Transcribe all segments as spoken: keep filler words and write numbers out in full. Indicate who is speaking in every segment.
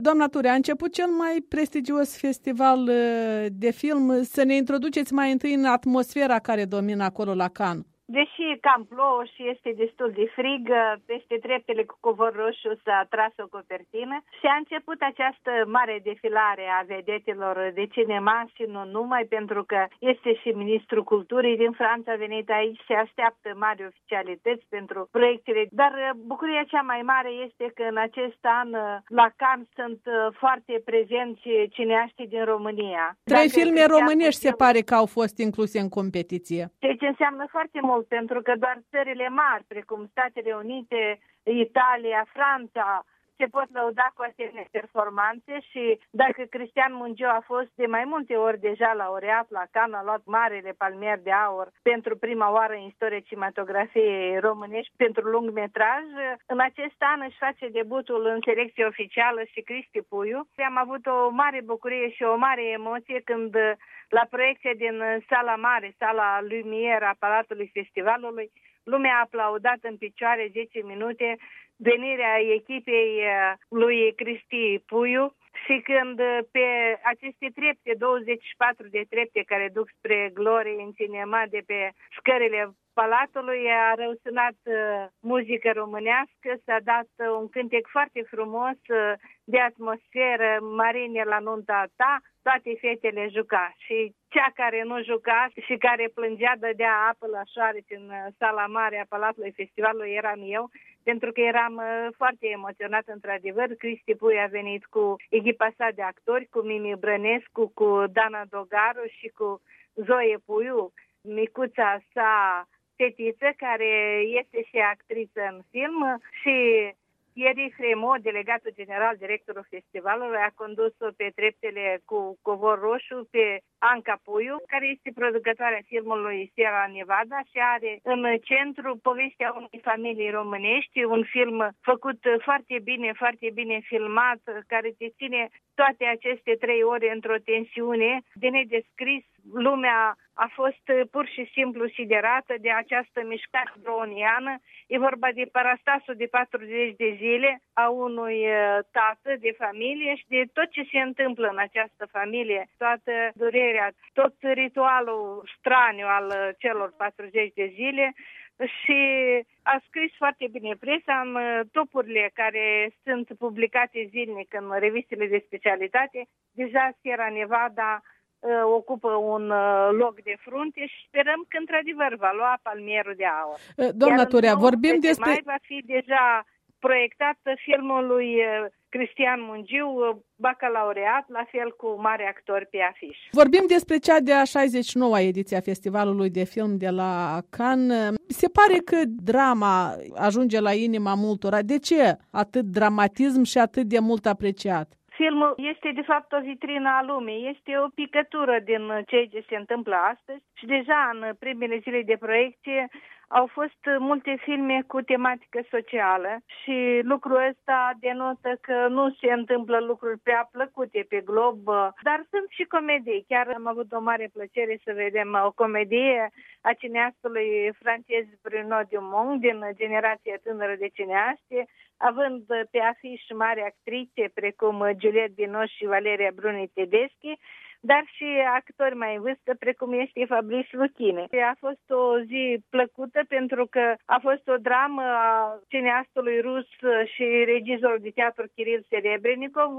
Speaker 1: Doamna Ture, a început cel mai prestigios festival de film. Să ne introduceți mai întâi în atmosfera care domină acolo la Cannes.
Speaker 2: Deși cam plouă și este destul de frig, peste treptele cu covor roșu s-a tras o copertină și a început această mare defilare a vedetelor de cinema și nu numai, pentru că este și ministrul culturii din Franța a venit aici, se așteaptă mari oficialități pentru proiectele, dar bucuria cea mai mare este că în acest an la Cannes sunt foarte prezenți cineaștii din România.
Speaker 1: Trei filme românești se pare că au fost incluse în competiție.
Speaker 2: Ceea ce înseamnă foarte mult, pentru că doar țările mari, precum Statele Unite, Italia, Franța, se pot lăuda cu asemenea performanțe și dacă Cristian Mungiu a fost de mai multe ori deja laureat la Cannes, a luat marele palmier de aur pentru prima oară în istoria cinematografiei românești pentru lungmetraj, în acest an își face debutul în selecție oficială și Cristi Puiu. Am avut o mare bucurie și o mare emoție când la proiecție din sala mare, sala Lumière a Palatului Festivalului, lumea a aplaudat în picioare zece minute venirea echipei lui Cristi Puiu și când pe aceste trepte, douăzeci și patru de trepte care duc spre glorie în cinema de pe scările Palatului, a răsunat muzică românească, s-a dat un cântec foarte frumos de atmosferă, Marine la nunta ta, toate fetele juca și cea care nu juca și care plângea dădea apă la șoareci în sala mare a Palatului Festivalului eram eu, pentru că eram foarte emoționat într-adevăr. Cristi Puiu a venit cu echipa sa de actori, cu Mimi Brănescu, cu Dana Dogaru și cu Zoe Puiu, micuța sa fetiță, care este și actriță în film, și Thierry Fremont, delegatul general, directorul festivalului, a condus-o pe treptele cu covor roșu pe Anca Puiu, care este producătoarea filmului Sierra Nevada și are în centru povestea unei familii românești, un film făcut foarte bine, foarte bine filmat, care te ține toate aceste trei ore într-o tensiune de nedescris. Lumea a fost pur și simplu siderată de această mișcare browniană. E vorba de parastasul de patruzeci de zile a unui tată de familie și de tot ce se întâmplă în această familie, toată durerea, tot ritualul straniu al celor patruzeci de zile. Și a scris foarte bine presa în topurile care sunt publicate zilnic în revistele de specialitate. Deja Sierra Nevada ocupă un loc de frunte și sperăm că într-adevăr va lua palmierul de aur.
Speaker 1: Doamna Turea, vorbim despre...
Speaker 2: mai va fi deja proiectat filmul lui Cristian Mungiu, bacalaureat, la fel cu mari actori pe afiș.
Speaker 1: Vorbim despre cea de-a șaizeci și noua ediție a Festivalului de Film de la Cannes. Se pare că drama ajunge la inima multora. De ce atât dramatism și atât de mult apreciat?
Speaker 2: Filmul este de fapt o vitrină a lumii, este o picătură din ceea ce se întâmplă astăzi și deja în primele zile de proiecție au fost multe filme cu tematică socială și lucrul ăsta denotă că nu se întâmplă lucruri prea plăcute pe glob, dar sunt și comedii. Chiar am avut o mare plăcere să vedem o comedie a cineastului francez Bruno Dumont din generația tânără de cineaste, având pe afiș mari actrițe precum Juliette Binoche și Valeria Bruni Tedeschi, dar și actori mai în vârstă, precum este Fabrice Luchine. A fost o zi plăcută pentru că a fost o dramă a cineastului rus și regizorul de teatru Kiril Serebrennikov.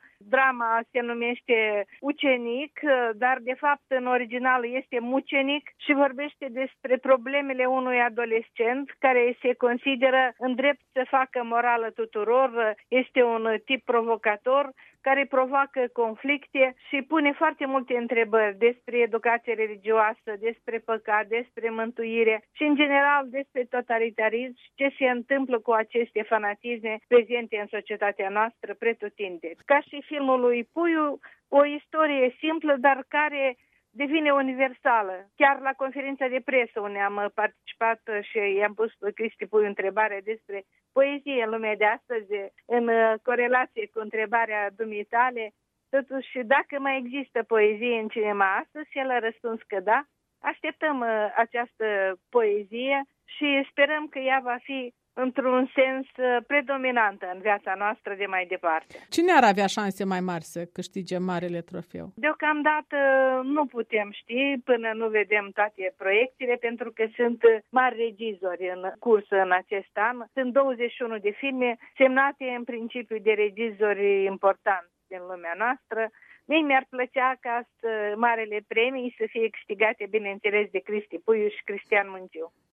Speaker 2: Drama se numește Ucenic, dar de fapt în original este Mucenic și vorbește despre problemele unui adolescent care se consideră în drept să facă morală tuturor. Este un tip provocator care provoacă conflicte și pune foarte multe întrebări despre educație religioasă, despre păcat, despre mântuire și, în general, despre totalitarism și ce se întâmplă cu aceste fanatisme prezente în societatea noastră pretutindeni. Ca și filmul lui Puiu, o istorie simplă, dar care devine universală. Chiar la conferința de presă unde am participat și i-am pus lui Cristi Puiu întrebarea despre poezie în lumea de astăzi, în corelație cu întrebarea dumitale, totuși dacă mai există poezie în cinema astăzi, el a răspuns că da. Așteptăm această poezie și sperăm că ea va fi într-un sens predominantă în viața noastră de mai departe.
Speaker 1: Cine ar avea șanse mai mari să câștige marele trofeu?
Speaker 2: Deocamdată nu putem ști până nu vedem toate proiecțiile, pentru că sunt mari regizori în curs în acest an. Sunt douăzeci și unu de filme semnate în principiu de regizori importanți din lumea noastră. Mie mi-ar plăcea ca marele premii să fie câștigate, bineînțeles, de Cristi Puiu și Cristian Mungiu.